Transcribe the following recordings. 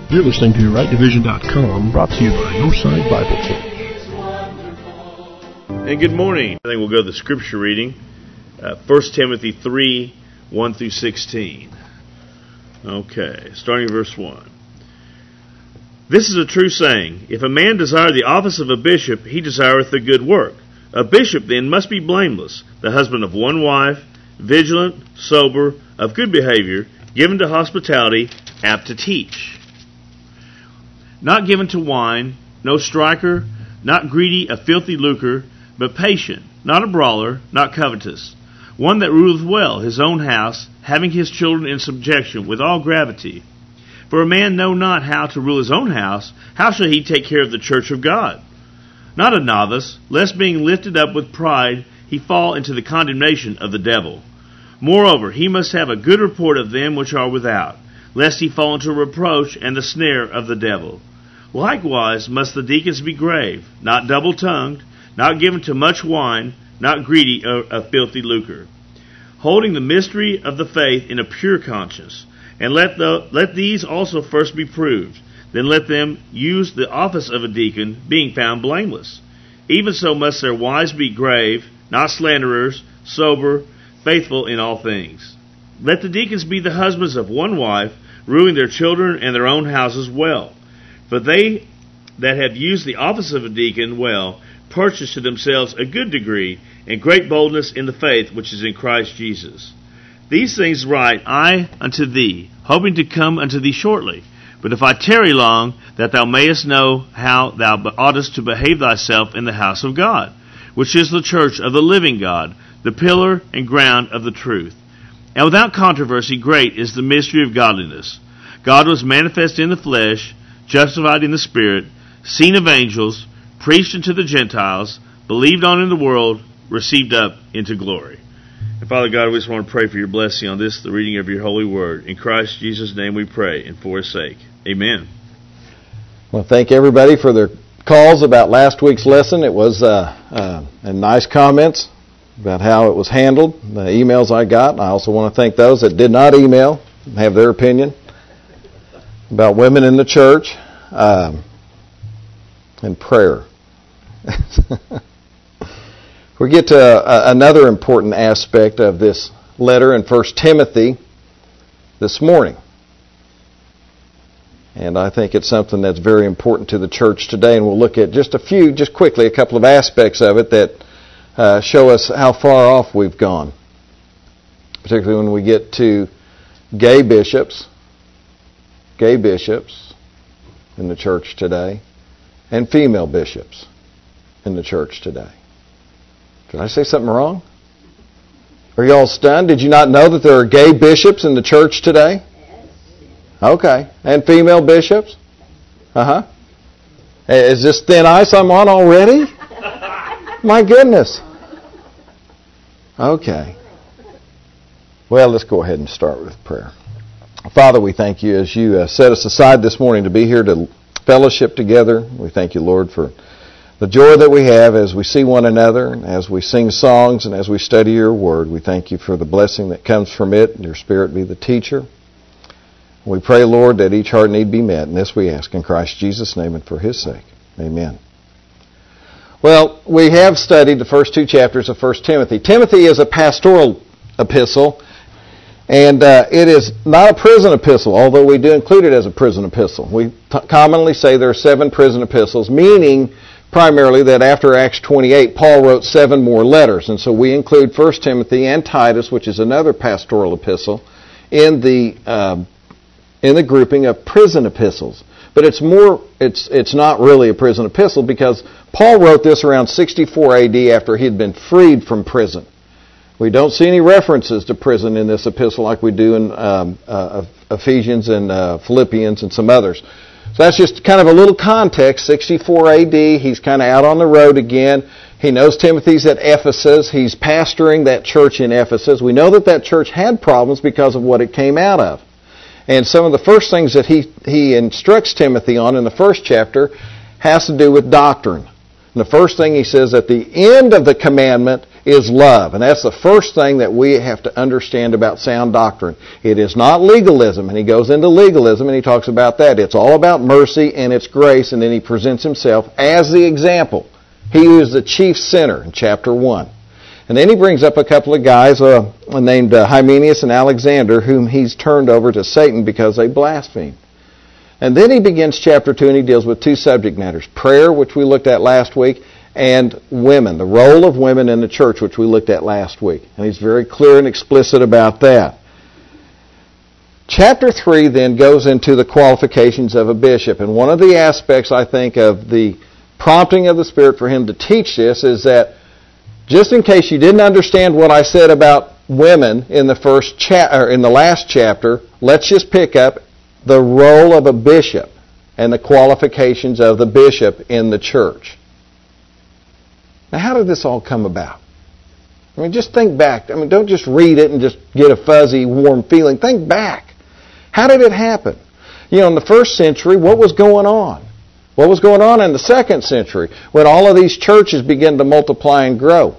You're listening to RightDivision.com, brought to you by Northside Bible Church. And good morning. I think we'll go to the scripture reading, 1 Timothy 3, 1 through 16. Okay, starting at verse 1. This is a true saying, if a man desire the office of a bishop, he desireth a good work. A bishop then must be blameless, the husband of one wife, vigilant, sober, of good behavior, given to hospitality, apt to teach. Not given to wine, no striker, not greedy of filthy lucre, but patient, not a brawler, not covetous, one that ruleth well his own house, having his children in subjection with all gravity. For a man know not how to rule his own house, how shall he take care of the church of God? Not a novice, lest being lifted up with pride, he fall into the condemnation of the devil. Moreover, he must have a good report of them which are without, lest he fall into reproach and the snare of the devil. Likewise must the deacons be grave, not double-tongued, not given to much wine, not greedy of filthy lucre, holding the mystery of the faith in a pure conscience. And let these also first be proved, then let them use the office of a deacon, being found blameless. Even so must their wives be grave, not slanderers, sober, faithful in all things. Let the deacons be the husbands of one wife, ruling their children and their own houses well. For they that have used the office of a deacon well purchase to themselves a good degree and great boldness in the faith which is in Christ Jesus. These things write I unto thee, hoping to come unto thee shortly. But if I tarry long, that thou mayest know how thou oughtest to behave thyself in the house of God, which is the church of the living God, the pillar and ground of the truth. And without controversy great is the mystery of godliness. God was manifest in the flesh, justified in the Spirit, seen of angels, preached unto the Gentiles, believed on in the world, received up into glory. And Father God, we just want to pray for your blessing on this, the reading of your holy word. In Christ Jesus' name we pray, and for his sake. Amen. Well, thank everybody for their calls about last week's lesson. It was and nice comments about how it was handled, the emails I got. I also want to thank those that did not email and have their opinion about women in the church and prayer. We get to another important aspect of this letter in 1 Timothy this morning. And I think it's something that's very important to the church today. And we'll look at just quickly, a couple of aspects of it that show us how far off we've gone. Particularly when we get to gay bishops in the church today, and female bishops in the church today. Did I say something wrong? Are you all stunned? Did you not know that there are gay bishops in the church today? Okay. And female bishops? Uh-huh. Is this thin ice I'm on already? My goodness. Okay. Well, let's go ahead and start with prayer. Father, we thank you as you set us aside this morning to be here to fellowship together. We thank you, Lord, for the joy that we have as we see one another, and as we sing songs, and as we study your word. We thank you for the blessing that comes from it, and your Spirit be the teacher. We pray, Lord, that each heart need be met, and this we ask in Christ Jesus' name and for his sake. Amen. Well, we have studied the first two chapters of 1 Timothy. Timothy is a pastoral epistle, and it is not a prison epistle, although we do include it as a prison epistle. We commonly say there are 7 prison epistles, meaning primarily that after Acts 28, Paul wrote 7 more letters. And so we include 1 Timothy and Titus, which is another pastoral epistle, in the grouping of prison epistles. But it's not really a prison epistle because Paul wrote this around 64 AD after he had been freed from prison. We don't see any references to prison in this epistle like we do in Ephesians and Philippians and some others. So that's just kind of a little context. 64 AD, he's kind of out on the road again. He knows Timothy's at Ephesus. He's pastoring that church in Ephesus. We know that church had problems because of what it came out of. And some of the first things that he instructs Timothy on in the first chapter has to do with doctrine. And the first thing he says at the end of the commandment is love. And that's the first thing that we have to understand about sound doctrine. It is not legalism. And he goes into legalism and he talks about that. It's all about mercy and it's grace. And then he presents himself as the example. He was the chief sinner in chapter 1. And then he brings up a couple of guys named Hymenaeus and Alexander, whom he's turned over to Satan because they blaspheme. And then he begins chapter 2 and he deals with two subject matters. Prayer, which we looked at last week, and women, the role of women in the church, which we looked at last week. And he's very clear and explicit about that. Chapter 3 then goes into the qualifications of a bishop. And one of the aspects, I think, of the prompting of the Spirit for him to teach this is that, just in case you didn't understand what I said about women in the last chapter, let's just pick up the role of a bishop and the qualifications of the bishop in the church. Now, how did this all come about? I mean, just think back. I mean, don't just read it and just get a fuzzy, warm feeling. Think back. How did it happen? You know, in the first century, what was going on? What was going on in the second century when all of these churches began to multiply and grow?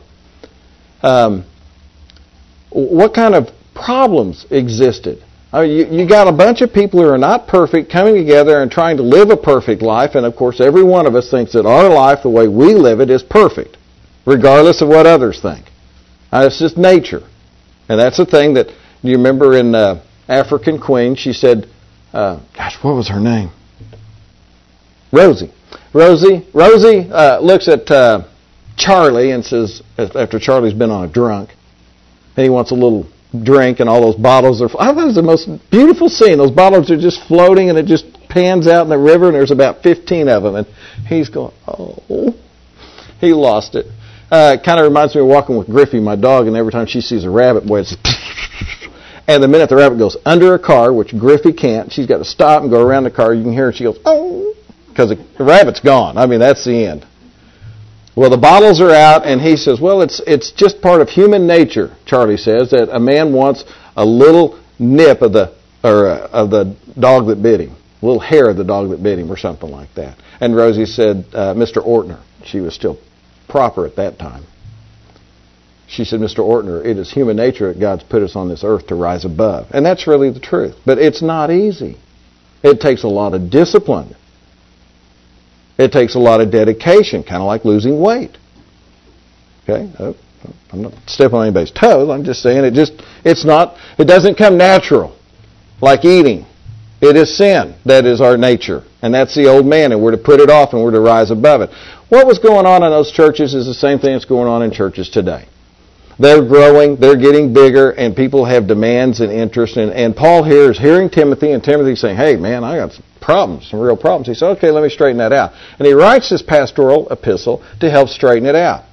What kind of problems existed? You got a bunch of people who are not perfect coming together and trying to live a perfect life, and of course every one of us thinks that our life, the way we live it, is perfect, regardless of what others think. It's just nature. And that's the thing that, you remember in African Queen, she said, what was her name? Rosie. Rosie looks at Charlie and says, after Charlie's been on a drunk, and he wants a little drink, and all those bottles are... I thought it was the most beautiful scene. Those bottles are just floating, and it just pans out in the river, and there's about 15 of them, and he's going, oh, he lost it. It kind of reminds me of walking with Griffey, my dog, and every time she sees a rabbit, boy, it's... And the minute the rabbit goes under a car, which Griffey can't, she's got to stop and go around the car. You can hear her, she goes, oh, because the rabbit's gone. I mean, that's the end. Well, the bottles are out, and he says, well, it's just part of human nature, Charlie says, that a man wants a little nip of the dog that bit him, a little hair of the dog that bit him, or something like that. And Rosie said, Mr. Ortner. She was still proper at that time. She said, Mr. Ortner, it is human nature that God's put us on this earth to rise above. And that's really the truth. But it's not easy. It takes a lot of discipline. It takes a lot of dedication, kind of like losing weight. Okay? I'm not stepping on anybody's toes. I'm just saying it doesn't come natural like eating. It is sin. That is our nature. And that's the old man, and we're to put it off and we're to rise above it. What was going on in those churches is the same thing that's going on in churches today. They're growing, they're getting bigger, and people have demands and interests. And Paul here is hearing Timothy, and Timothy's saying, hey, man, I got some real problems. He said, okay, let me straighten that out. And he writes this pastoral epistle to help straighten it out.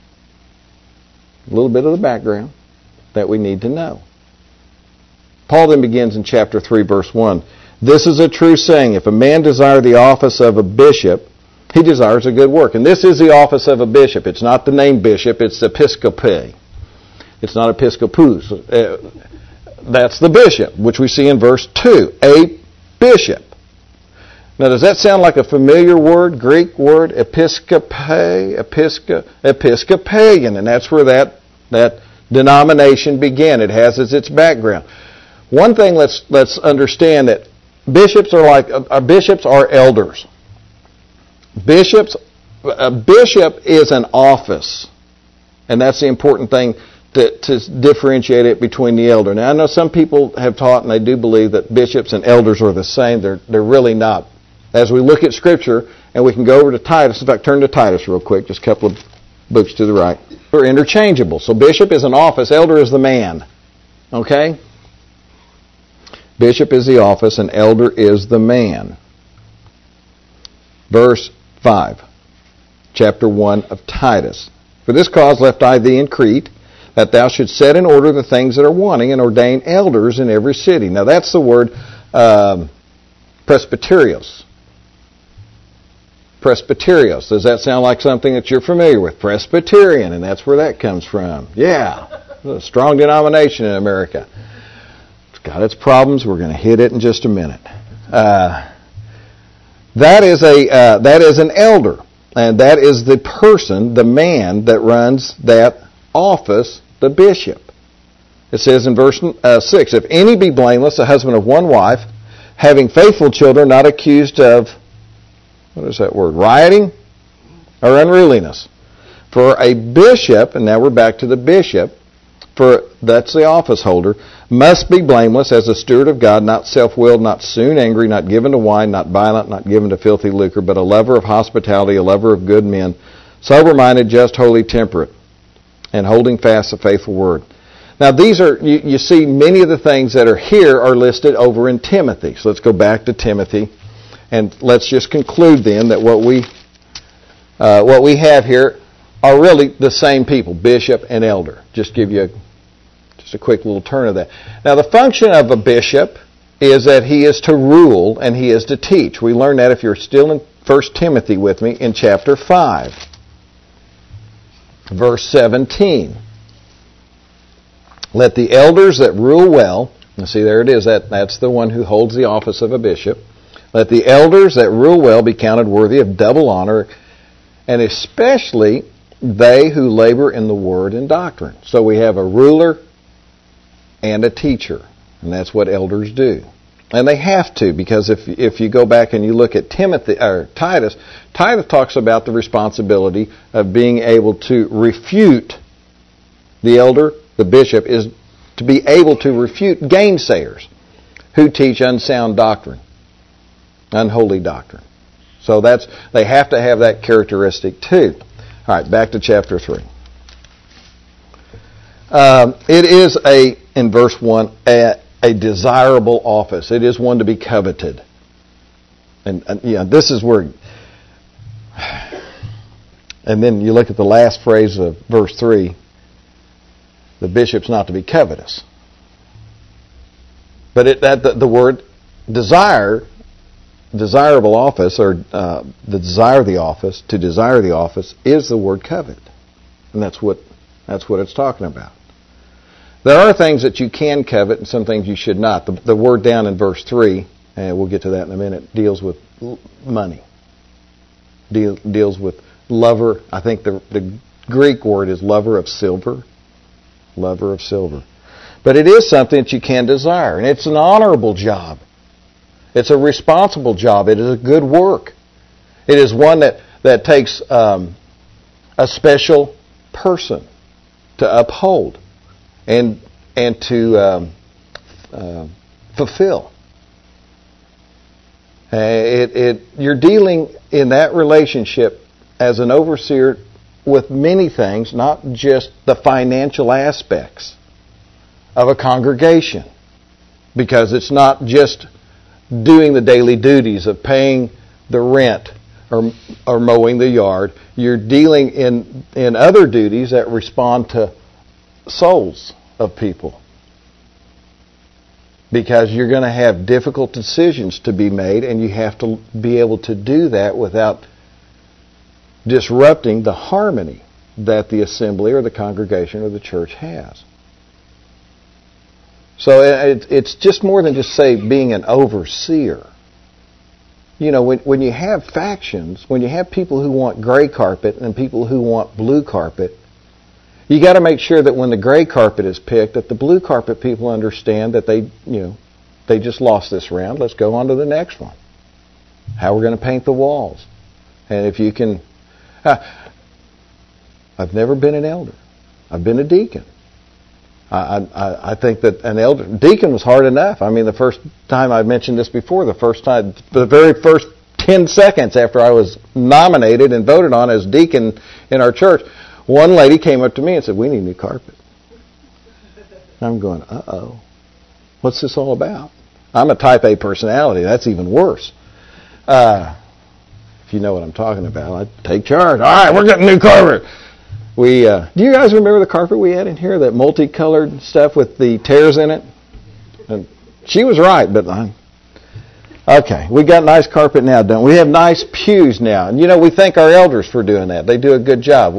A little bit of the background that we need to know. Paul then begins in chapter 3, verse 1. This is a true saying, if a man desire the office of a bishop, he desires a good work. And this is the office of a bishop. It's not the name bishop, it's episcope. It's not episcopus. That's the bishop, which we see in verse 2. A bishop. Now, does that sound like a familiar word, Greek word, episcopalian? And that's where that denomination began. It has as its background. One thing let's understand that bishops are elders. A bishop is an office. And that's the important thing to differentiate it between the elder. Now, I know some people have taught, and they do believe, that bishops and elders are the same. They're really not. As we look at Scripture, and we can go over to Titus. In fact, turn to Titus real quick, just a couple of books to the right. They're interchangeable. So bishop is an office, elder is the man. Okay? Bishop is the office, and elder is the man. Verse 5, chapter 1 of Titus. For this cause left I thee in Crete, that thou shouldst set in order the things that are wanting, and ordain elders in every city. Now that's the word presbyterios. Presbyterios. Does that sound like something that you're familiar with? Presbyterian, and that's where that comes from. Yeah, a strong denomination in America. It's got its problems. We're going to hit it in just a minute. That is an elder. and that is the person, the man that runs that office, the bishop. It says in verse 6, if any be blameless, a husband of one wife, having faithful children, not accused of, what is that word, rioting or unruliness. For a bishop, and now we're back to the bishop, for that's the office holder, must be blameless as a steward of God, not self-willed, not soon angry, not given to wine, not violent, not given to filthy lucre, but a lover of hospitality, a lover of good men, sober-minded, just, holy, temperate, and holding fast the faithful word. Now these are, you see many of the things that are here are listed over in Timothy. So let's go back to Timothy, and let's just conclude then that what we have here are really the same people, bishop and elder. Just give you just a quick little turn of that. Now the function of a bishop is that he is to rule and he is to teach. We learn that if you're still in 1 Timothy with me in chapter 5, verse 17. Let the elders that rule well, and see there it is, that's the one who holds the office of a bishop. Let the elders that rule well be counted worthy of double honor, and especially they who labor in the word and doctrine. So we have a ruler and a teacher, and that's what elders do. And they have to, because if you go back and you look at Titus talks about the responsibility of being able to refute. The elder, the bishop, is to be able to refute gainsayers who teach unsound doctrine, unholy doctrine. So they have to have that characteristic too. All right, back to chapter 3. It is in verse 1, a desirable office. It is one to be coveted. And this is where, and then you look at the last phrase of verse 3, the bishop's not to be covetous. But the word desirable office, or to desire the office, is the word covet. And that's what it's talking about. There are things that you can covet and some things you should not. The word down in verse 3, and we'll get to that in a minute, deals with money. Deals with lover. I think the Greek word is lover of silver. Lover of silver. But it is something that you can desire, and it's an honorable job. It's a responsible job. It is a good work. It is one that takes a special person to uphold and to fulfill. You're dealing in that relationship as an overseer with many things, not just the financial aspects of a congregation, because it's not just doing the daily duties of paying the rent or mowing the yard. You're dealing in other duties that respond to souls of people, because you're going to have difficult decisions to be made, and you have to be able to do that without disrupting the harmony that the assembly or the congregation or the church has. So it's just more than just, say, being an overseer. You know, when you have factions, when you have people who want gray carpet and people who want blue carpet, you got to make sure that when the gray carpet is picked, that the blue carpet people understand that they just lost this round. Let's go on to the next one. How we're going to paint the walls. And if you can... I've never been an elder. I've been a deacon. I think that an deacon was hard enough. I mean, the first time I mentioned this before, the very first 10 seconds after I was nominated and voted on as deacon in our church, one lady came up to me and said, "We need new carpet." I'm going, uh-oh. What's this all about? I'm a type A personality. That's even worse. If you know what I'm talking about, I take charge. All right, we're getting new carpet. Do you guys remember the carpet we had in here, that multicolored stuff with the tears in it? And she was right, but okay, we got nice carpet now, don't we? We have nice pews now. And we thank our elders for doing that. They do a good job.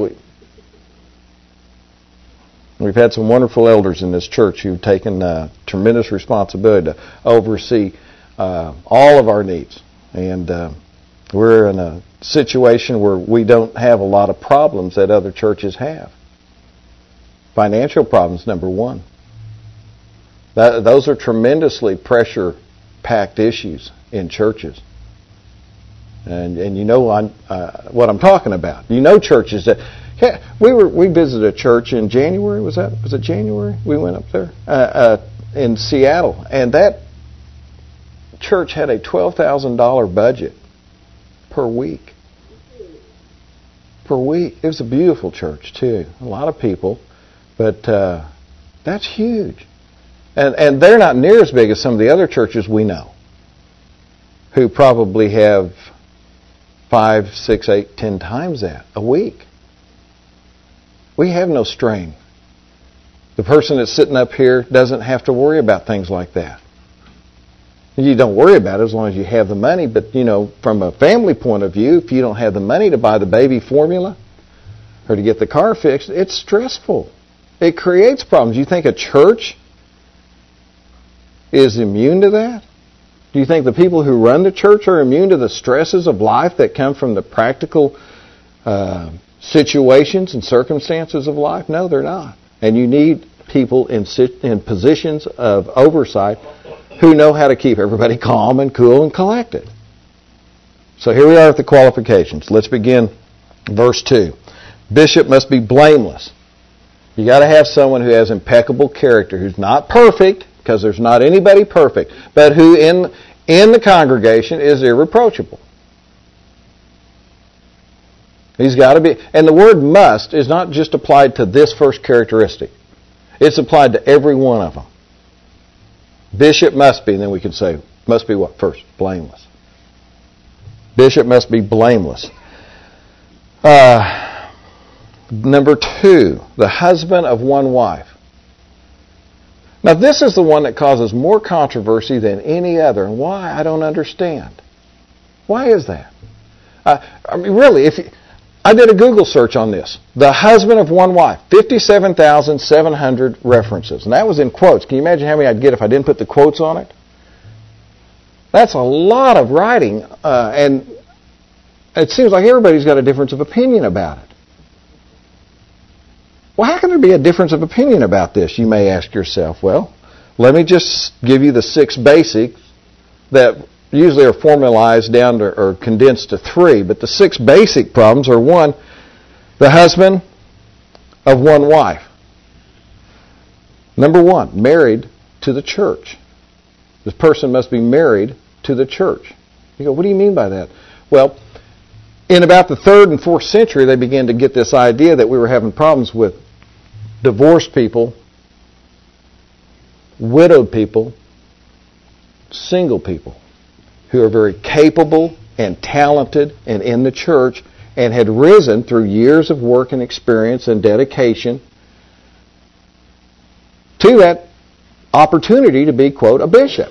We've had some wonderful elders in this church who've taken tremendous responsibility to oversee all of our needs. And We're in a situation where we don't have a lot of problems that other churches have. Financial problems, number one. Those are tremendously pressure-packed issues in churches. And you know what I'm talking about. You know churches that... We visited a church in January, was it January? We went up there in Seattle, and that church had a $12,000 budget per week. Per week. It was a beautiful church, too. A lot of people, but that's huge. And they're not near as big as some of the other churches we know, who probably have 5, 6, 8, 10 times that a week. We have no strain. The person that's sitting up here doesn't have to worry about things like that. You don't worry about it as long as you have the money, but from a family point of view, if you don't have the money to buy the baby formula or to get the car fixed, it's stressful. It creates problems. You think a church is immune to that? Do you think the people who run the church are immune to the stresses of life that come from the practical situations and circumstances of life? No, they're not. And you need people in positions of oversight who know how to keep everybody calm and cool and collected. So here we are at the qualifications. Let's begin verse 2. Bishop must be blameless. You got to have someone who has impeccable character, who's not perfect, because there's not anybody perfect, but who in the congregation is irreproachable. He's got to be, and the word must is not just applied to this first characteristic. It's applied to every one of them. Bishop must be, and then we can say, must be what first? Blameless. Bishop must be blameless. Number 2, the husband of one wife. Now this is the one that causes more controversy than any other. And why? I don't understand. Why is that? I mean, really, I did a Google search on this. The husband of one wife, 57,700 references. And that was in quotes. Can you imagine how many I'd get if I didn't put the quotes on it? That's a lot of writing. And it seems like everybody's got a difference of opinion about it. Well, how can there be a difference of opinion about this, you may ask yourself? Well, let me just give you the 6 basics that usually are formalized down to, or condensed to 3. But the 6 basic problems are: 1, the husband of one wife. Number 1, married to the church. This person must be married to the church. You go, what do you mean by that? Well, in about the 3rd and 4th century, they began to get this idea that we were having problems with divorced people, widowed people, single people who are very capable and talented and in the church and had risen through years of work and experience and dedication to that opportunity to be, quote, a bishop.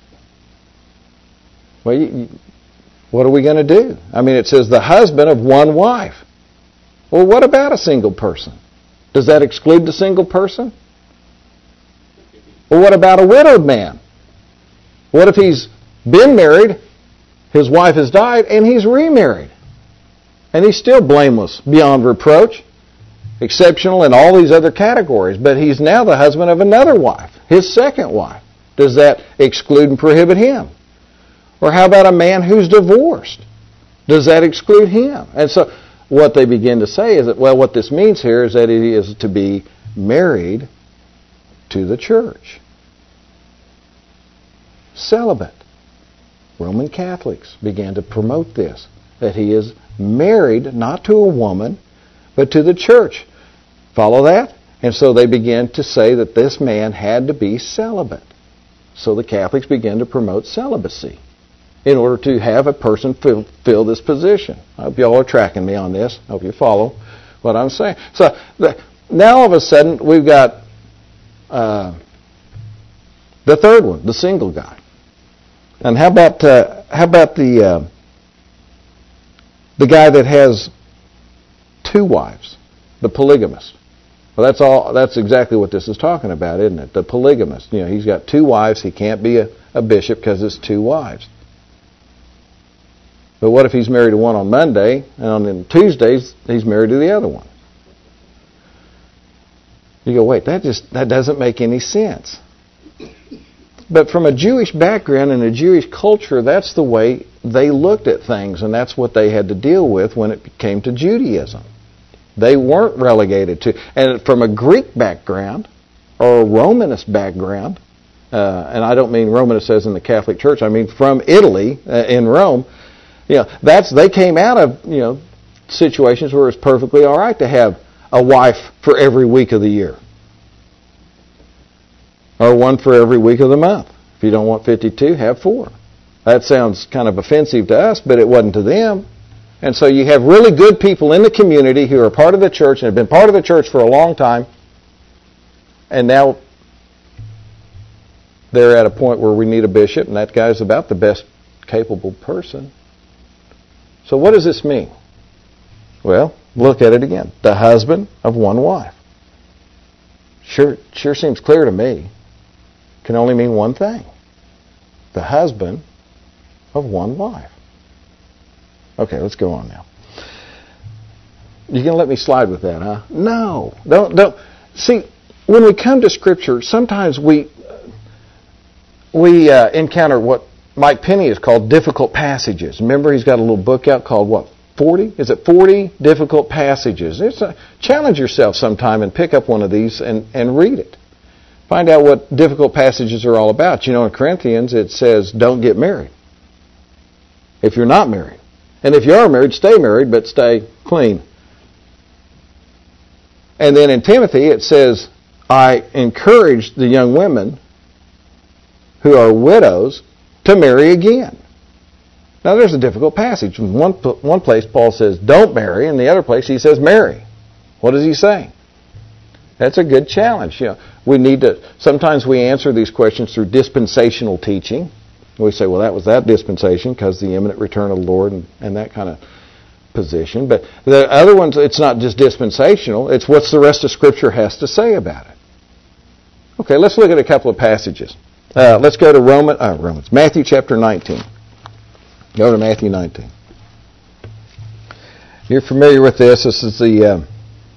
Well, what are we going to do? I mean, it says the husband of one wife. Well, what about a single person? Does that exclude the single person? Well, what about a widowed man? What if he's been married, his wife has died, and he's remarried? And he's still blameless, beyond reproach, exceptional in all these other categories, but he's now the husband of another wife, his second wife. Does that exclude and prohibit him? Or how about a man who's divorced? Does that exclude him? And so what they begin to say is that, well, what this means here is that he is to be married to the church. Celibate. Roman Catholics began to promote this, that he is married not to a woman, but to the church. Follow that? And so they began to say that this man had to be celibate. So the Catholics began to promote celibacy in order to have a person fill this position. I hope you all are tracking me on this. I hope you follow what I'm saying. So now all of a sudden we've got the third one, the single guy. And how about the guy that has 2 wives, the polygamist? Well, that's exactly what this is talking about, isn't it? The polygamist. You know, he's got 2 wives. He can't be a bishop because it's 2 wives. But what if he's married to one on Monday, and on Tuesdays he's married to the other one? You go, wait, that doesn't make any sense. But from a Jewish background and a Jewish culture, that's the way they looked at things, and that's what they had to deal with when it came to Judaism. They weren't relegated to, and from a Greek background or a Romanist background, and I don't mean Romanist as in the Catholic Church, I mean from Italy in Rome. They came out of situations where it's perfectly all right to have a wife for every week of the year, or one for every week of the month. If you don't want 52, have 4. That sounds kind of offensive to us, but it wasn't to them. And so you have really good people in the community who are part of the church and have been part of the church for a long time, and now they're at a point where we need a bishop, and that guy's about the best capable person. So what does this mean? Well, look at it again. The husband of one wife. Sure seems clear to me. Can only mean one thing. The husband of one wife. Okay, let's go on now. You gonna let me slide with that, huh? No. Don't. See, when we come to Scripture, sometimes we encounter what Mike Penny has called difficult passages. Remember, he's got a little book out called what? 40? Is it 40 difficult passages? Challenge yourself sometime and pick up one of these and read it. Find out what difficult passages are all about. In Corinthians it says, don't get married if you're not married. And if you are married, stay married, but stay clean. And then in Timothy it says, I encourage the young women who are widows to marry again. Now there's a difficult passage. In one place Paul says, don't marry, and the other place he says, marry. What is he saying? That's a good challenge. We need to. Sometimes we answer these questions through dispensational teaching. We say, well, that was that dispensation because the imminent return of the Lord and that kind of position. But the other ones, it's not just dispensational. It's what's the rest of Scripture has to say about it. Okay, let's look at a couple of passages. Let's go to Matthew chapter 19. Go to Matthew 19. You're familiar with this. This is the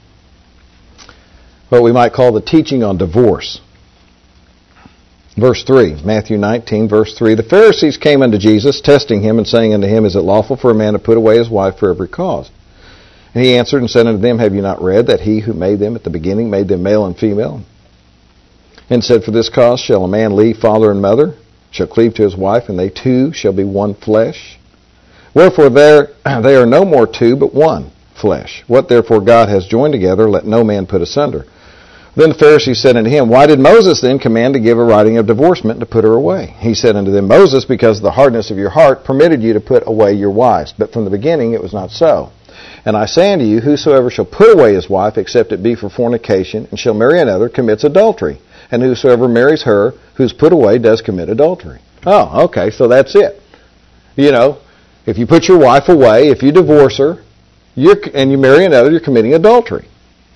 what we might call the teaching on divorce. Verse 3, Matthew 19, verse 3. The Pharisees came unto Jesus, testing him, and saying unto him, Is it lawful for a man to put away his wife for every cause? And he answered and said unto them, Have you not read that he who made them at the beginning made them male and female? And said, For this cause shall a man leave father and mother, shall cleave to his wife, and they two shall be one flesh. Wherefore they are no more two, but one flesh. What therefore God has joined together, let no man put asunder. Then the Pharisees said unto him, Why did Moses then command to give a writing of divorcement to put her away? He said unto them, Moses, because of the hardness of your heart, permitted you to put away your wives. But from the beginning it was not so. And I say unto you, whosoever shall put away his wife, except it be for fornication, and shall marry another, commits adultery. And whosoever marries her who's put away does commit adultery. Oh, okay, so that's it. If you put your wife away, if you divorce her, and you marry another, you're committing adultery.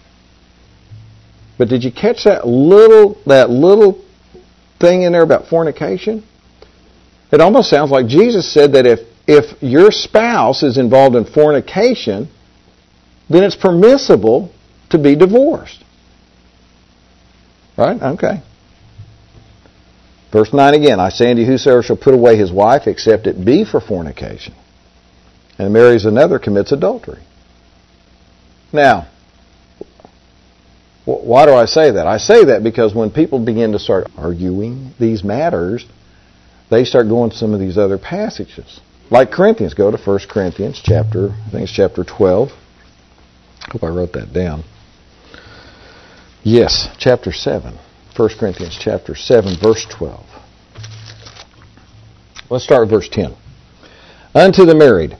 But did you catch that little thing in there about fornication? It almost sounds like Jesus said that if your spouse is involved in fornication, then it's permissible to be divorced. Right? Okay. Verse 9 again, I say unto you, whosoever shall put away his wife, except it be for fornication, and marries another, commits adultery. Now, why do I say that? I say that because when people begin to start arguing these matters, they start going to some of these other passages. Like Corinthians. Go to 1 Corinthians chapter 12. I hope I wrote that down. Yes, chapter 7. 1 Corinthians chapter 7, verse 12. Let's start with verse 10. Unto the married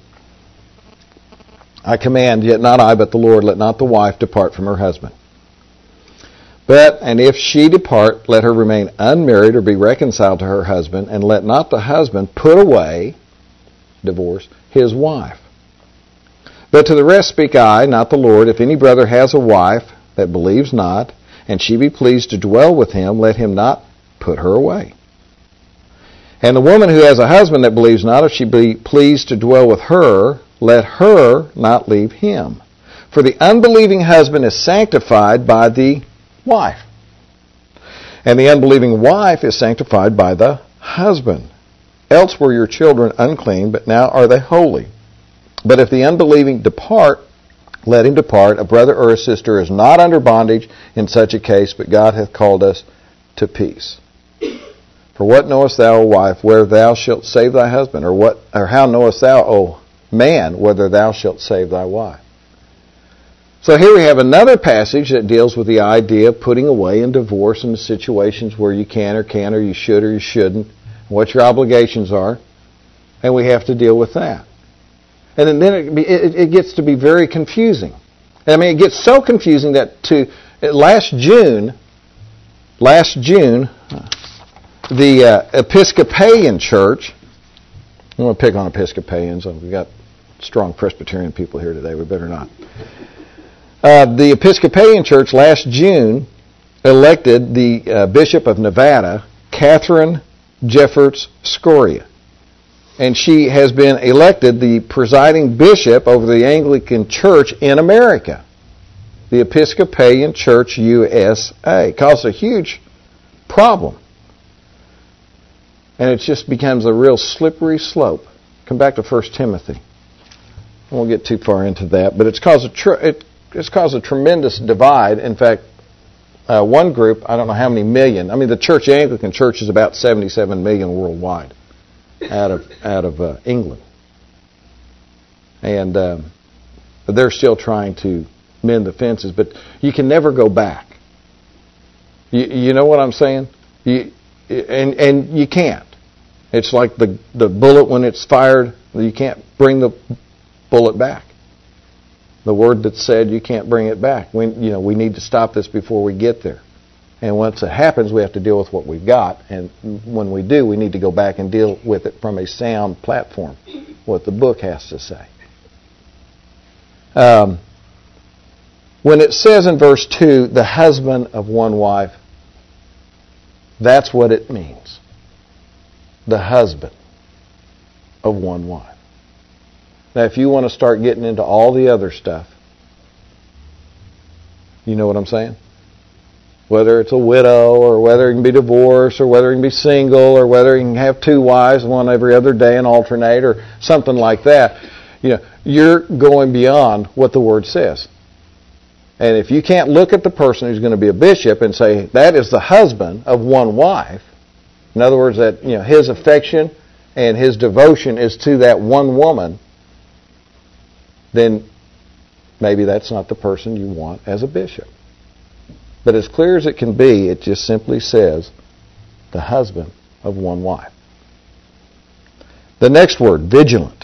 I command, yet not I, but the Lord, let not the wife depart from her husband. And if she depart, let her remain unmarried or be reconciled to her husband, and let not the husband put away, divorce, his wife. But to the rest speak I, not the Lord. If any brother has a wife that believes not, and she be pleased to dwell with him, let him not put her away. And the woman who has a husband that believes not, if she be pleased to dwell with her, let her not leave him. For the unbelieving husband is sanctified by the wife, and the unbelieving wife is sanctified by the husband. Else were your children unclean, but now are they holy. But if the unbelieving depart, let him depart. A brother or a sister is not under bondage in such a case, but God hath called us to peace. For what knowest thou, O wife, whether thou shalt save thy husband? Or how knowest thou, O man, whether thou shalt save thy wife? So here we have another passage that deals with the idea of putting away in divorce in the situations where you can or you should or you shouldn't, what your obligations are, and we have to deal with that. And then it gets to be very confusing. I mean, it gets so confusing that last June, the Episcopalian Church, I'm going to pick on Episcopalians. We've got strong Presbyterian people here today. We better not. The Episcopalian Church last June elected the Bishop of Nevada, Catherine Jeffords Scoria. And she has been elected the presiding bishop over the Anglican Church in America. The Episcopalian Church USA. Caused a huge problem. And it just becomes a real slippery slope. Come back to 1 Timothy. I won't get too far into that, but it's caused a tremendous divide. In fact, one group, I don't know how many million. I mean, the Anglican Church is about 77 million worldwide out of England, and they're still trying to mend the fences. But you can never go back. You know what I'm saying? And you can't. It's like the bullet when it's fired. You can't bring the bullet back. The word that's said, you can't bring it back. We need to stop this before we get there. And once it happens, we have to deal with what we've got. And when we do, we need to go back and deal with it from a sound platform, what the book has to say. When it says in verse 2, the husband of one wife, that's what it means. The husband of one wife. Now, if you want to start getting into all the other stuff, you know what I'm saying? Whether it's a widow, or whether it can be divorced, or whether it can be single, or whether you can have two wives, one every other day and alternate, or something like that, you're going beyond what the Word says. And if you can't look at the person who's going to be a bishop and say, that is the husband of one wife, in other words, that his affection and his devotion is to that one woman, then maybe that's not the person you want as a bishop. But as clear as it can be, it just simply says the husband of one wife. The next word, vigilant.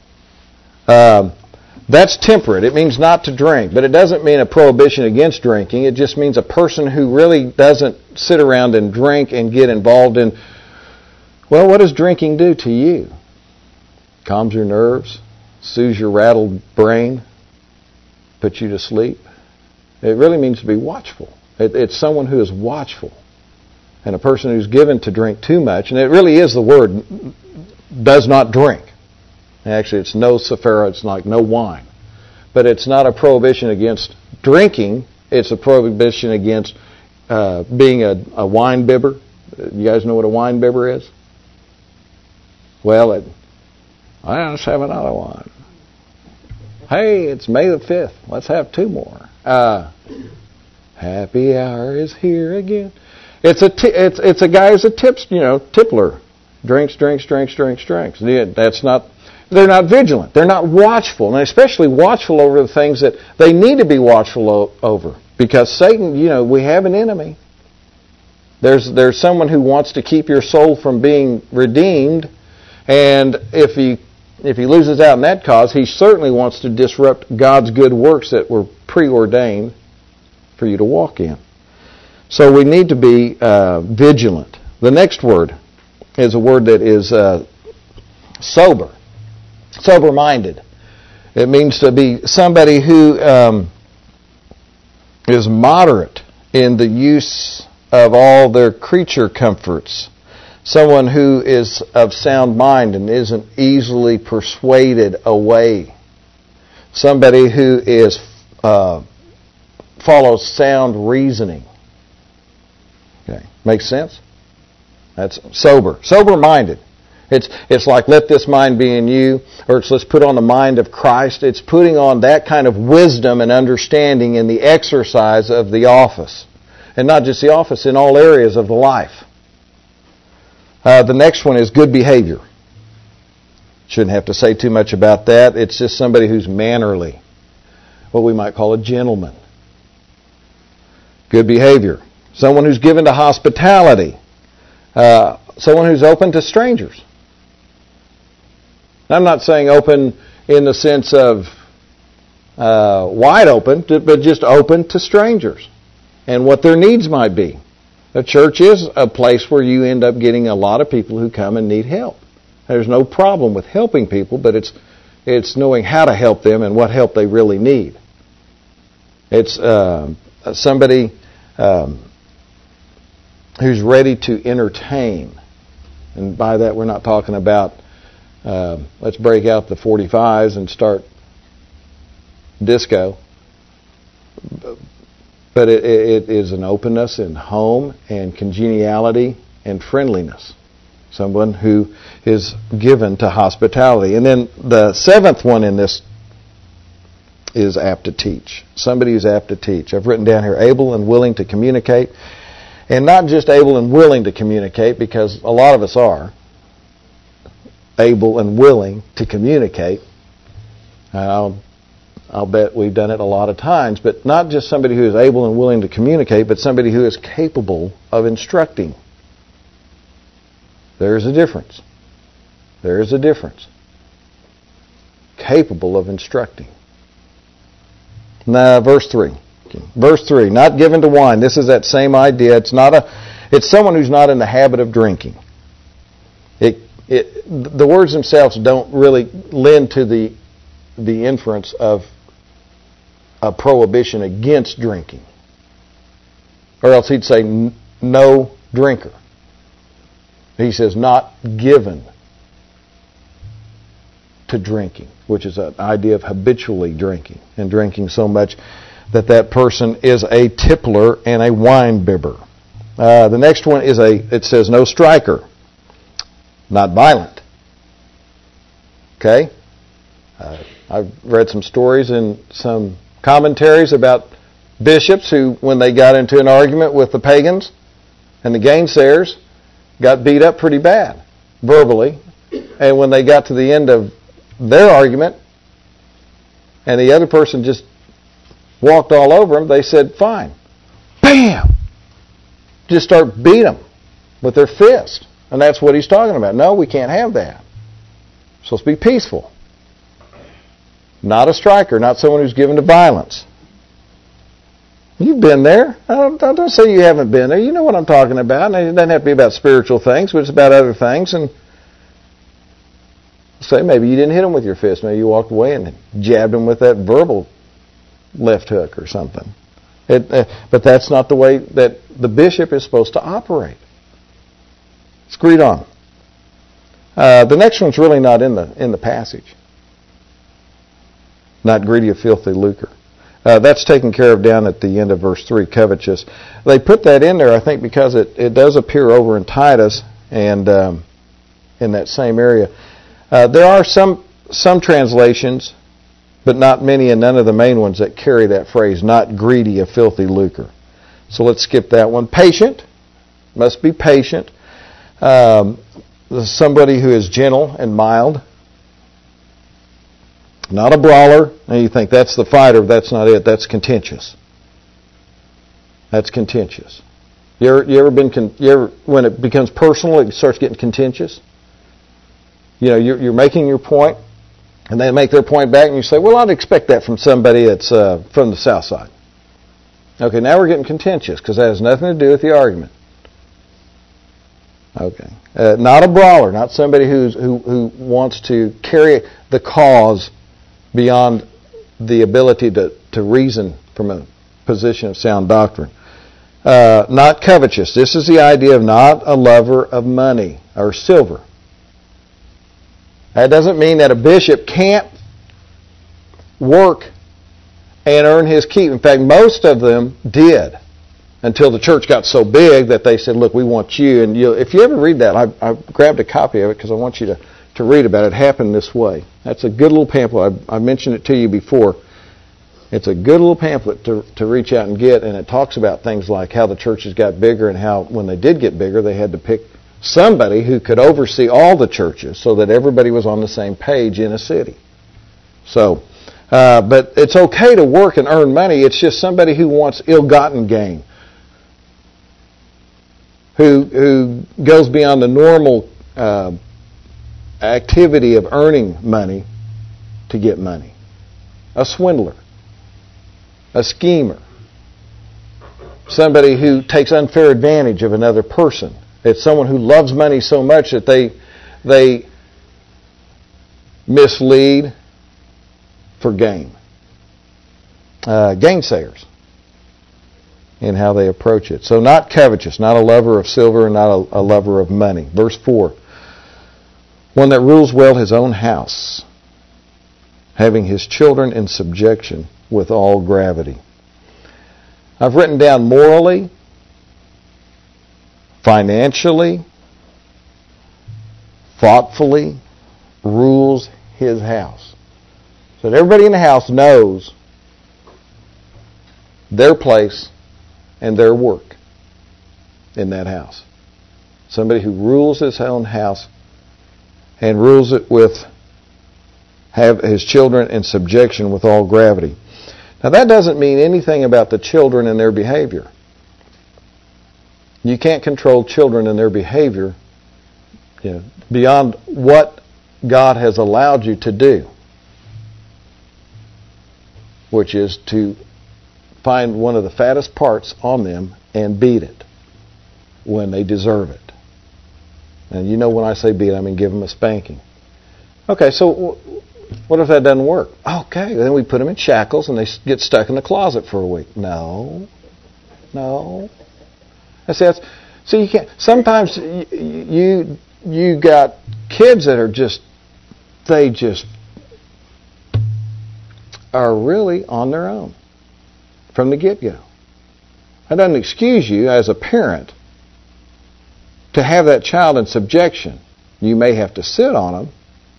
That's temperate. It means not to drink, but it doesn't mean a prohibition against drinking. It just means a person who really doesn't sit around and drink and get involved in, well, what does drinking do to you? Calms your nerves, soothes your rattled brain, puts you to sleep. It really means to be watchful. It's someone who is watchful. And a person who's given to drink too much, and it really is the word, does not drink. Actually, it's no sophera, it's like no wine. But it's not a prohibition against drinking, it's a prohibition against being a wine bibber. You guys know what a wine bibber is? Well, let's have another one. Hey, it's May the 5th. Let's have two more. Happy hour is here again. It's a guy who's a tippler. Drinks. They're not vigilant. They're not watchful, and especially watchful over the things that they need to be watchful over. Because Satan, we have an enemy. There's someone who wants to keep your soul from being redeemed, and if he loses out in that cause, he certainly wants to disrupt God's good works that were preordained for you to walk in. So we need to be vigilant. The next word is a word that is sober. Sober-minded. It means to be somebody who is moderate in the use of all their creature comforts. Someone who is of sound mind and isn't easily persuaded away. Somebody who is follows sound reasoning. Okay, makes sense? That's sober. Sober-minded. It's like, let this mind be in you, or it's let's put on the mind of Christ. It's putting on that kind of wisdom and understanding in the exercise of the office. And not just the office, in all areas of the life. The next one is good behavior. Shouldn't have to say too much about that. It's just somebody who's mannerly. What we might call a gentleman. Good behavior. Someone who's given to hospitality. Someone who's open to strangers. I'm not saying open in the sense of wide open, but just open to strangers and what their needs might be. A church is a place where you end up getting a lot of people who come and need help. There's no problem with helping people, but it's knowing how to help them and what help they really need. It's somebody who's ready to entertain. And by that we're not talking about let's break out the 45s and start disco. But it is an openness in home and congeniality and friendliness. Someone who is given to hospitality. And then the seventh one in this is apt to teach. Somebody who's apt to teach. I've written down here, able and willing to communicate. And not just able and willing to communicate, because a lot of us are able and willing to communicate. I'll bet we've done it a lot of times, but not just somebody who is able and willing to communicate, but somebody who is capable of instructing. There's a difference. There is a difference. Capable of instructing. Now, verse 3. Verse 3, not given to wine. This is that same idea. It's someone who's not in the habit of drinking. The words themselves don't really lend to the inference of a prohibition against drinking. Or else he'd say no drinker. He says not given to drinking, which is an idea of habitually drinking and drinking so much that person is a tippler and a wine bibber. The next one is it says no striker, not violent. Okay? I've read some stories in some commentaries about bishops who, when they got into an argument with the pagans and the gainsayers, got beat up pretty bad, verbally. And when they got to the end of their argument and the other person just walked all over them, they said, fine. Bam! Just start beat them with their fist. And that's what he's talking about. No, we can't have that. It's supposed to be peaceful. Not a striker, not someone who's given to violence. You've been there. Don't say you haven't been there. You know what I'm talking about. And it doesn't have to be about spiritual things, but it's about other things. And say maybe you didn't hit them with your fist. Maybe you walked away and jabbed them with that verbal left hook or something. But that's not the way that the bishop is supposed to operate. Let's read on. The next one's really not in the passage. Not greedy of filthy lucre. That's taken care of down at the end of verse 3, covetous. They put that in there, I think, because it does appear over in Titus and in that same area. There are some translations, but not many, and none of the main ones that carry that phrase, not greedy of filthy lucre. So let's skip that one. Patient, must be patient. Somebody who is gentle and mild. Not a brawler. And you think that's the fighter, but that's not it. That's contentious. That's contentious. You ever when it becomes personal, it starts getting contentious? You know, you're making your point, and they make their point back, and you say, well, I'd expect that from somebody that's from the south side. Okay, now we're getting contentious, because that has nothing to do with the argument. Okay. Not a brawler, not somebody who wants to carry the cause beyond the ability to reason from a position of sound doctrine. Not covetous. This is the idea of not a lover of money or silver. That doesn't mean that a bishop can't work and earn his keep. In fact, most of them did until the church got so big that they said, look, we want you. And if you ever read that, I grabbed a copy of it because I want you to read about it. It happened this way. That's a good little pamphlet. I mentioned it to you before. It's a good little pamphlet to reach out and get, and it talks about things like how the churches got bigger and how when they did get bigger, they had to pick somebody who could oversee all the churches so that everybody was on the same page in a city. So, but it's okay to work and earn money. It's just somebody who wants ill-gotten gain, who goes beyond the normal activity of earning money to get money. A swindler. A schemer. Somebody who takes unfair advantage of another person. It's someone who loves money so much that they mislead for gain. Gainsayers in how they approach it. So not covetous, not a lover of silver, and not a lover of money. Verse 4. One that rules well his own house, having his children in subjection with all gravity. I've written down morally, financially, thoughtfully, rules his house. So that everybody in the house knows their place and their work in that house. Somebody who rules his own house and rules it with, have his children in subjection with all gravity. Now that doesn't mean anything about the children and their behavior. You can't control children and their behavior beyond what God has allowed you to do, which is to find one of the fattest parts on them and beat it when they deserve it. And you know when I say beat, I mean give them a spanking. Okay, so what if that doesn't work? Okay, then we put them in shackles and they get stuck in the closet for a week. No. So you can't. Sometimes you got kids that they just are really on their own from the get-go. That doesn't excuse you as a parent to have that child in subjection. You may have to sit on them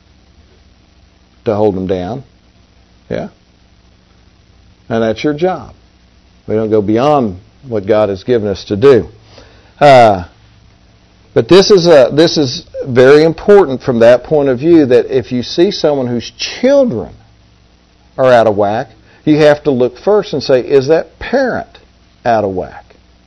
to hold them down. Yeah? And that's your job. We don't go beyond what God has given us to do. But this is very important from that point of view, that if you see someone whose children are out of whack, you have to look first and say, is that parent out of whack?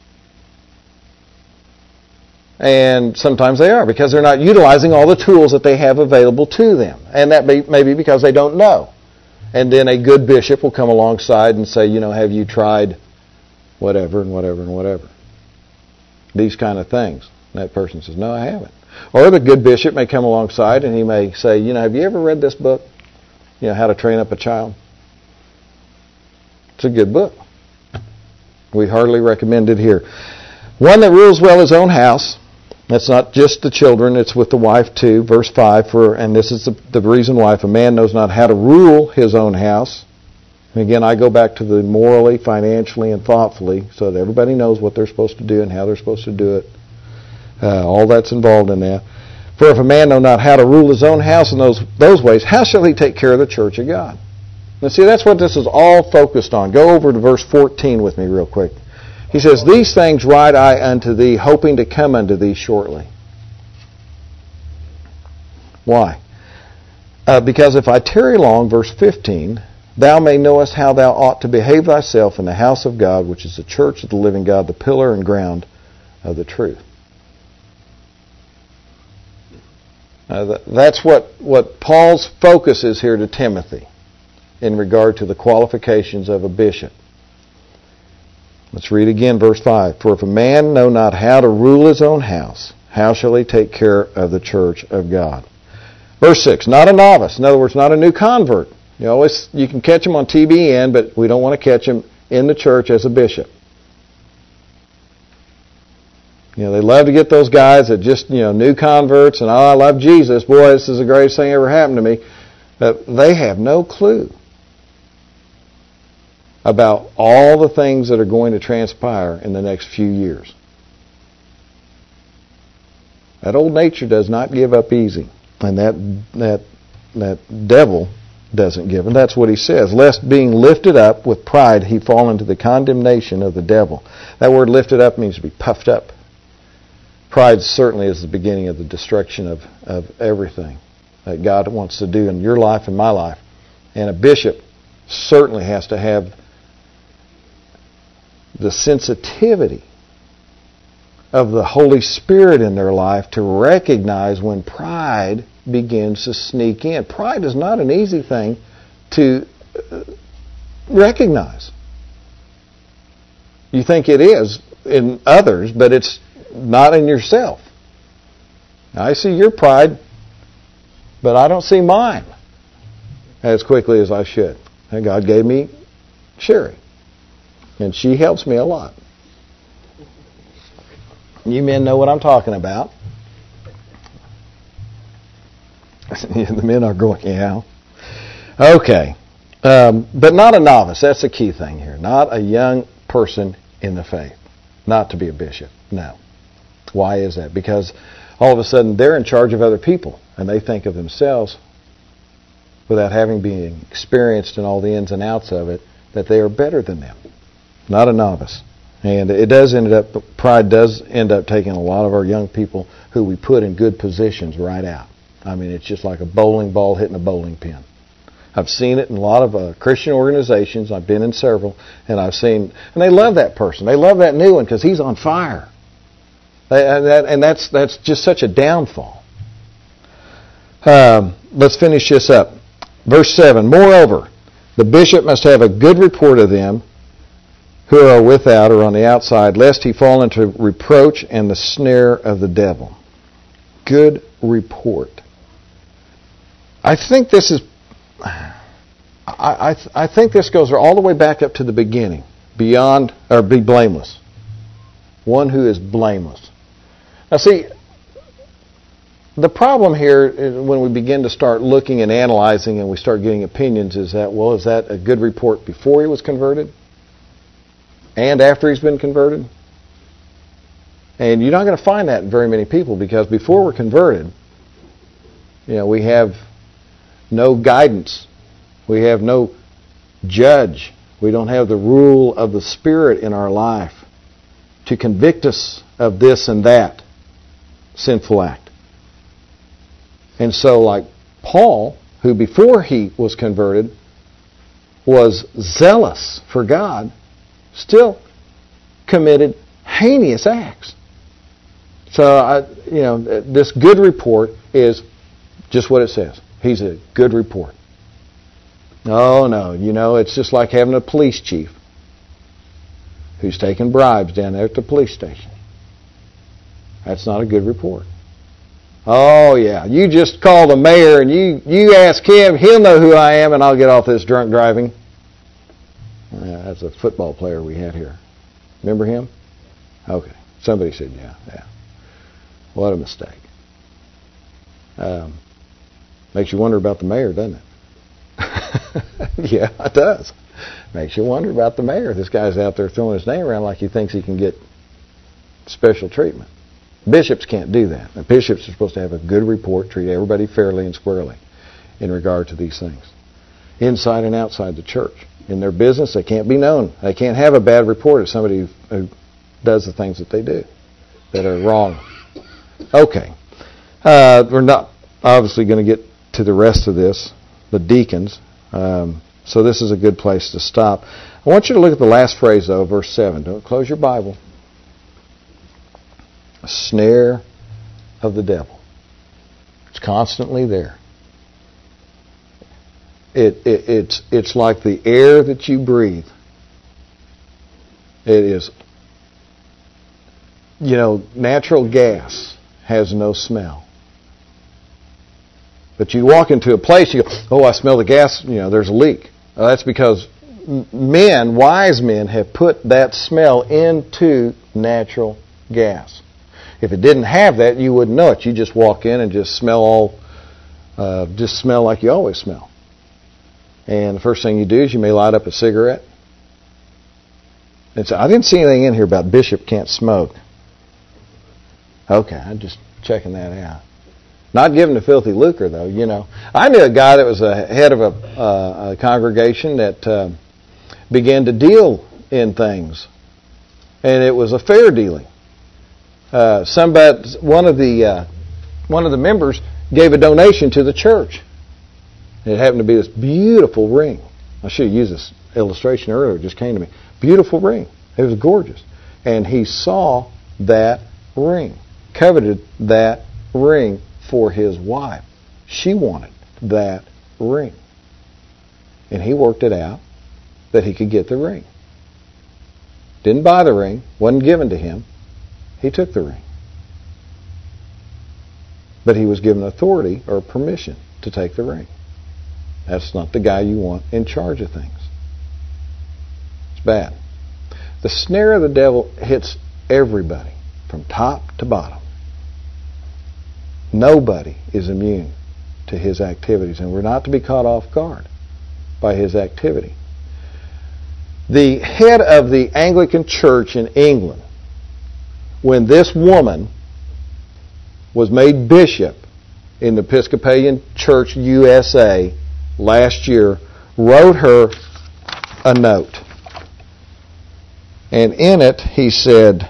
And sometimes they are, because they're not utilizing all the tools that they have available to them. And that may be because they don't know. And then a good bishop will come alongside and say, have you tried whatever and whatever and whatever? These kind of things. And that person says, no, I haven't. Or the good bishop may come alongside and he may say, have you ever read this book? How to Train Up a Child? It's a good book. We heartily recommend it here. One that rules well his own house. That's not just the children, it's with the wife too. Verse 5, and this is the reason why, if a man knows not how to rule his own house, and again I go back to the morally, financially, and thoughtfully, so that everybody knows what they're supposed to do and how they're supposed to do it. All that's involved in that. For if a man know not how to rule his own house in those ways, how shall he take care of the church of God? Now see, that's what this is all focused on. Go over to verse 14 with me real quick. He says, these things write I unto thee, hoping to come unto thee shortly. Why? Because if I tarry long, verse 15, thou may knowest how thou ought to behave thyself in the house of God, which is the church of the living God, the pillar and ground of the truth. That's what Paul's focus is here to Timothy in regard to the qualifications of a bishop. Let's read again verse 5. For if a man know not how to rule his own house, how shall he take care of the church of God? Verse 6, not a novice. In other words, not a new convert. You can catch him on TBN, but we don't want to catch him in the church as a bishop. They love to get those guys that just, new converts and, I love Jesus. Boy, this is the greatest thing ever happened to me. But they have no clue about all the things that are going to transpire in the next few years. That old nature does not give up easy. And that devil doesn't give. And that's what he says. Lest being lifted up with pride, he fall into the condemnation of the devil. That word lifted up means to be puffed up. Pride certainly is the beginning of the destruction of everything that God wants to do in your life and my life. And a bishop certainly has to have the sensitivity of the Holy Spirit in their life to recognize when pride begins to sneak in. Pride is not an easy thing to recognize. You think it is in others, but it's not in yourself. I see your pride, but I don't see mine as quickly as I should. And God gave me Sherry, and she helps me a lot. You men know what I'm talking about. The men are going, yeah. Okay. But not a novice. That's the key thing here. Not a young person in the faith. Not to be a bishop. No. Why is that? Because all of a sudden they're in charge of other people, and they think of themselves, without having been experienced in all the ins and outs of it, that they are better than them. Not a novice. And pride does end up taking a lot of our young people who we put in good positions right out. I mean, it's just like a bowling ball hitting a bowling pin. I've seen it in a lot of Christian organizations. I've been in several, and and they love that person. They love that new one because he's on fire. And that's just such a downfall. Let's finish this up. Verse 7, moreover, the bishop must have a good report of them who are without or on the outside, lest he fall into reproach and the snare of the devil. Good report. I think this is. I think this goes all the way back up to the beginning. Be blameless. One who is blameless. Now see, the problem here is when we begin to start looking and analyzing and we start getting opinions is that a good report before he was converted? And after he's been converted? And you're not going to find that in very many people, because before we're converted, we have no guidance. We have no judge. We don't have the rule of the Spirit in our life to convict us of this and that sinful act. And so like Paul, who before he was converted was zealous for God, still committed heinous acts. So, this good report is just what it says. He's a good report. Oh, no, it's just like having a police chief who's taking bribes down there at the police station. That's not a good report. Oh, yeah, you just call the mayor and you ask him, he'll know who I am, and I'll get off this drunk driving. Yeah, that's a football player we had here. Remember him? Okay. Somebody said, yeah. What a mistake. Makes you wonder about the mayor, doesn't it? Yeah, it does. Makes you wonder about the mayor. This guy's out there throwing his name around like he thinks he can get special treatment. Bishops can't do that. The bishops are supposed to have a good report, treat everybody fairly and squarely in regard to these things. Inside and outside the church. In their business, they can't be known. They can't have a bad report of somebody who does the things that they do that are wrong. Okay. We're not obviously going to get to the rest of this, the deacons. So this is a good place to stop. I want you to look at the last phrase, though, verse 7. Don't close your Bible. A snare of the devil. It's constantly there. It's like the air that you breathe. It is, natural gas has no smell. But you walk into a place, you go, oh, I smell the gas, there's a leak. That's because wise men have put that smell into natural gas. If it didn't have that, you wouldn't know it. You just walk in and just smell like you always smell. And the first thing you do is you may light up a cigarette. And so I didn't see anything in here about Bishop can't smoke. Okay, I'm just checking that out. Not giving to filthy lucre, though, you know. I knew a guy that was a head of a congregation that began to deal in things. And it was a fair dealing. One of the members gave a donation to the church. It happened to be this beautiful ring. I should have used this illustration earlier. It just came to me. Beautiful ring. It was gorgeous. And he saw that ring. Coveted that ring for his wife. She wanted that ring. And he worked it out that he could get the ring. Didn't buy the ring. Wasn't given to him. He took the ring. But he was given authority or permission to take the ring. That's not the guy you want in charge of things. It's bad. The snare of the devil hits everybody from top to bottom. Nobody is immune to his activities, and we're not to be caught off guard by his activity. The head of the Anglican Church in England, when this woman was made bishop in the Episcopalian Church USA last year, wrote her a note. And in it he said,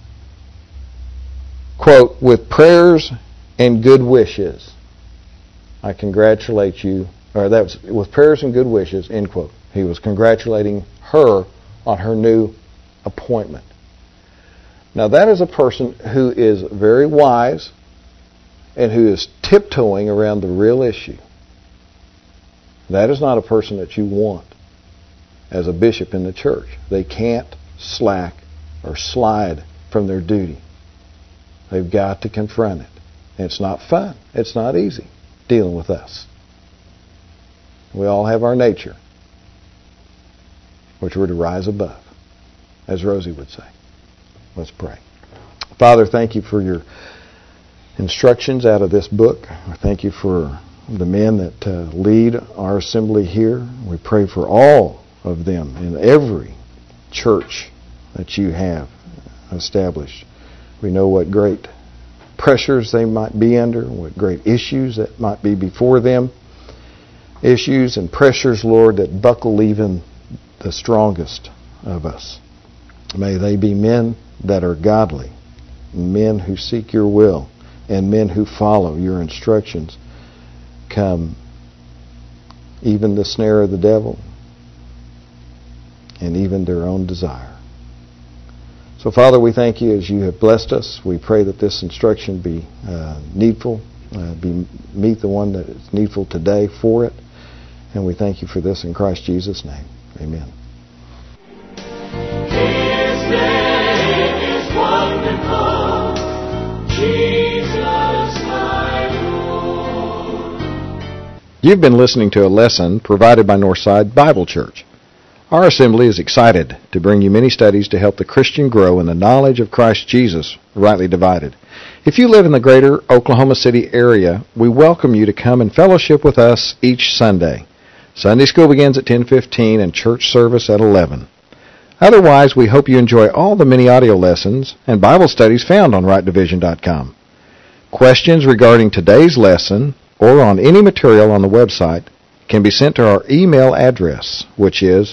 quote, "With prayers and good wishes, I congratulate you," or that was, "with prayers and good wishes," end quote. He was congratulating her on her new appointment. Now that is a person who is very wise and who is tiptoeing around the real issue. That is not a person that you want as a bishop in the church. They can't slack or slide from their duty. They've got to confront it. And it's not fun. It's not easy dealing with us. We all have our nature, which we're to rise above, as Rosie would say. Let's pray. Father, thank you for your instructions out of this book. I thank you for the men that lead our assembly here. We pray for all of them in every church that you have established. We know what great pressures they might be under, what great issues that might be before them. Issues and pressures, Lord, that buckle even the strongest of us. May they be men that are godly, men who seek your will, and men who follow your instructions. Come even the snare of the devil and even their own desire. So, Father, we thank you as you have blessed us. We pray that this instruction be needful, meet the one that is needful today for it. And we thank you for this in Christ Jesus' name. Amen. His name is wonderful, Jesus my Lord. You've been listening to a lesson provided by Northside Bible Church. Our assembly is excited to bring you many studies to help the Christian grow in the knowledge of Christ Jesus, rightly divided. If you live in the greater Oklahoma City area, we welcome you to come and fellowship with us each Sunday. Sunday school begins at 10:15 and church service at 11. Otherwise, we hope you enjoy all the many audio lessons and Bible studies found on rightdivision.com. Questions regarding today's lesson or on any material on the website can be sent to our email address, which is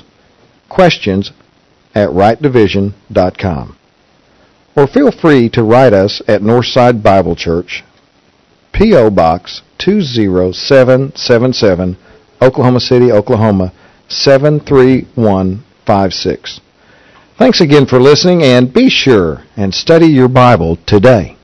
questions@rightdivision.com. Or feel free to write us at Northside Bible Church, P.O. Box 20777, Oklahoma City, Oklahoma 73156. Thanks again for listening, and be sure and study your Bible today.